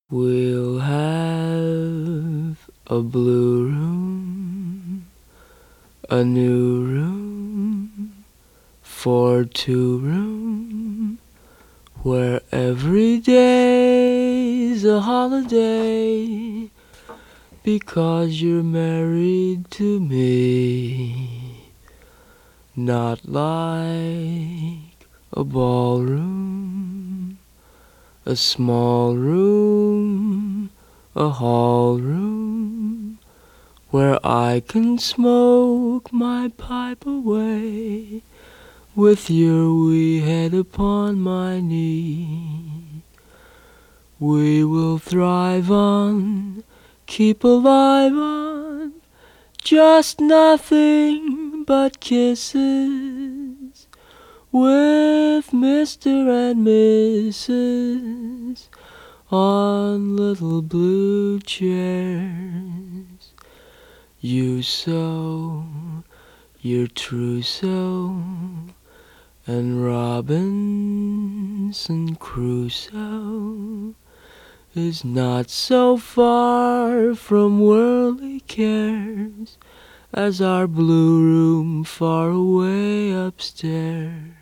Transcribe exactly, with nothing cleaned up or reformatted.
We'll have a blue room, a new room for two room, where every day's a holiday, because you're married to me. Not like a ballroom, a small room, a hall room, where I can smoke my pipe away, with your wee head upon my knee. We will thrive on, keep alive on, just nothing but kisses, with Mister and Missus on little blue chairs. You sew your trousseau, and Robinson Crusoe is not so far from worldly cares as our blue room far away upstairs.